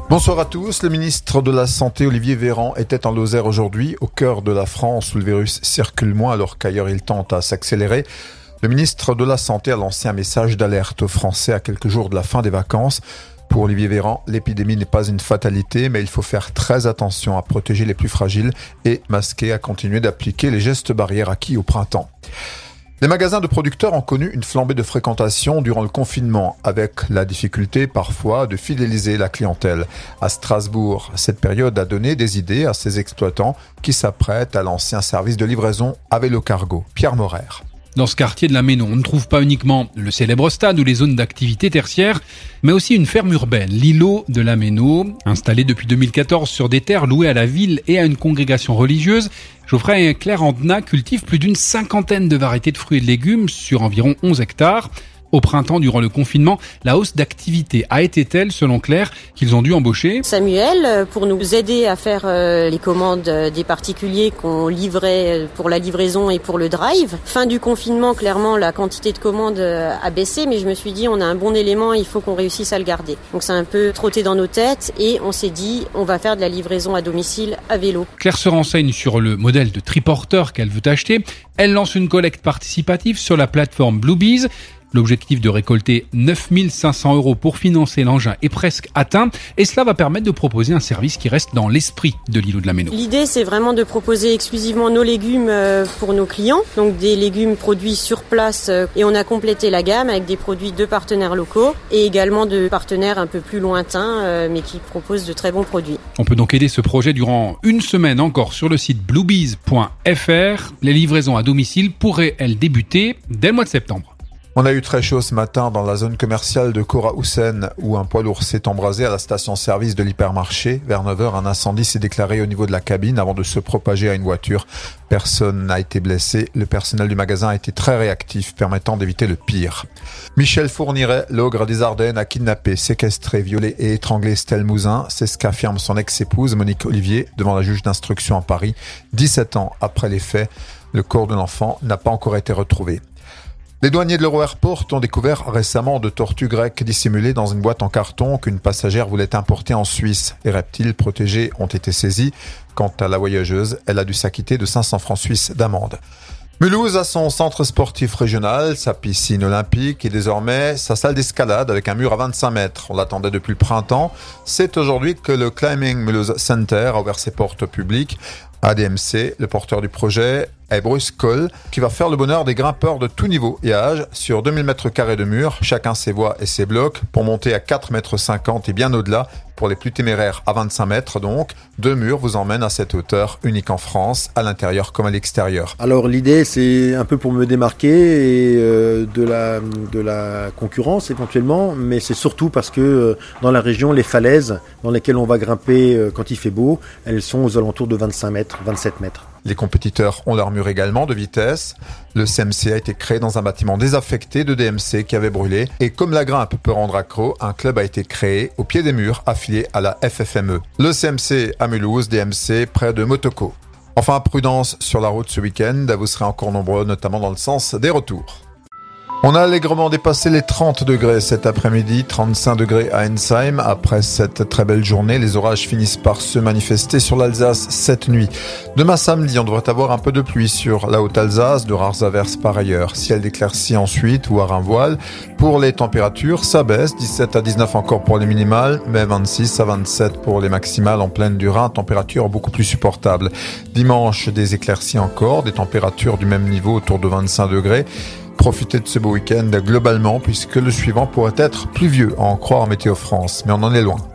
Bonsoir à tous. Le ministre de la Santé, Olivier Véran, était en Lozère aujourd'hui, au cœur de la France où le virus circule moins alors qu'ailleurs il tente à s'accélérer. Le ministre de la Santé a lancé un message d'alerte aux Français à quelques jours de la fin des vacances. Pour Olivier Véran, l'épidémie n'est pas une fatalité, mais il faut faire très attention à protéger les plus fragiles et masquer, à continuer d'appliquer les gestes barrières acquis au printemps. Les magasins de producteurs ont connu une flambée de fréquentation durant le confinement, avec la difficulté parfois de fidéliser la clientèle. À Strasbourg, cette période a donné des idées à ces exploitants qui s'apprêtent à lancer un service de livraison à vélo cargo. Pierre Morer. Dans ce quartier de la Ménon, on ne trouve pas uniquement le célèbre stade ou les zones d'activité tertiaire, mais aussi une ferme urbaine, l'îlot de la Ménon, installée depuis 2014 sur des terres louées à la ville et à une congrégation religieuse. Geoffrey Claire-Andena cultive plus d'une 50aine de variétés de fruits et de légumes sur environ 11 hectares. Au printemps, durant le confinement, la hausse d'activité a été telle, selon Claire, qu'ils ont dû embaucher Samuel pour nous aider à faire les commandes des particuliers qu'on livrait pour la livraison et pour le drive. Fin du confinement, clairement, la quantité de commandes a baissé, mais je me suis dit, on a un bon élément, il faut qu'on réussisse à le garder. Donc c'est un peu trotté dans nos têtes et on s'est dit, on va faire de la livraison à domicile à vélo. Claire se renseigne sur le modèle de triporteur qu'elle veut acheter. Elle lance une collecte participative sur la plateforme Bluebees. L'objectif de récolter 9 500 € pour financer l'engin est presque atteint et cela va permettre de proposer un service qui reste dans l'esprit de l'îlot de la Ménon. L'idée, c'est vraiment de proposer exclusivement nos légumes pour nos clients, donc des légumes produits sur place et on a complété la gamme avec des produits de partenaires locaux et également de partenaires un peu plus lointains mais qui proposent de très bons produits. On peut donc aider ce projet durant une semaine encore sur le site bluebees.fr. Les livraisons à domicile pourraient, elles, débuter dès le mois de septembre. On a eu très chaud ce matin dans la zone commerciale de Cora-Houssen où un poids lourd s'est embrasé à la station-service de l'hypermarché. Vers 9h, un incendie s'est déclaré au niveau de la cabine avant de se propager à une voiture. Personne n'a été blessé. Le personnel du magasin a été très réactif, permettant d'éviter le pire. Michel Fourniret, l'ogre des Ardennes, a kidnappé, séquestré, violé et étranglé Estelle Mouzin. C'est ce qu'affirme son ex-épouse Monique Olivier devant la juge d'instruction à Paris. 17 ans après les faits, le corps de l'enfant n'a pas encore été retrouvé. Les douaniers de l'Euro-Airport ont découvert récemment de tortues grecques dissimulées dans une boîte en carton qu'une passagère voulait importer en Suisse. Les reptiles protégés ont été saisis. Quant à la voyageuse, elle a dû s'acquitter de 500 francs suisses d'amende. Mulhouse a son centre sportif régional, sa piscine olympique et désormais sa salle d'escalade avec un mur à 25 mètres. On l'attendait depuis le printemps. C'est aujourd'hui que le Climbing Mulhouse Center a ouvert ses portes au public. ADMC, le porteur du projet, est Bruce Cole, qui va faire le bonheur des grimpeurs de tout niveau et âge sur 2000 m² de murs, chacun ses voies et ses blocs, pour monter à 4,50 m et bien au-delà. Pour les plus téméraires, à 25 mètres donc, 2 murs vous emmènent à cette hauteur, unique en France, à l'intérieur comme à l'extérieur. Alors l'idée, c'est un peu pour me démarquer et, de la concurrence éventuellement, mais c'est surtout parce que dans la région, les falaises dans lesquelles on va grimper quand il fait beau, elles sont aux alentours de 25 mètres, 27 mètres. Les compétiteurs ont leur mur également de vitesse. Le CMC a été créé dans un bâtiment désaffecté de DMC qui avait brûlé. Et comme la grimpe peut rendre accro, un club a été créé au pied des murs affilié à la FFME. Le CMC à Mulhouse, DMC près de Motoko. Enfin, prudence sur la route ce week-end. Vous serez encore nombreux, notamment dans le sens des retours. On a allègrement dépassé les 30 degrés cet après-midi, 35 degrés à Ensheim. Après cette très belle journée, les orages finissent par se manifester sur l'Alsace cette nuit. Demain samedi, on devrait avoir un peu de pluie sur la Haute-Alsace, de rares averses par ailleurs. Ciel d'éclaircies ensuite ou à Rainvoile. Pour les températures, ça baisse, 17 à 19 encore pour les minimales, mais 26 à 27 pour les maximales en plaine du Rhin, température beaucoup plus supportable. Dimanche, des éclaircies encore, des températures du même niveau autour de 25 degrés. Profitez de ce beau week-end globalement puisque le suivant pourrait être pluvieux à en croire Météo France, mais on en est loin.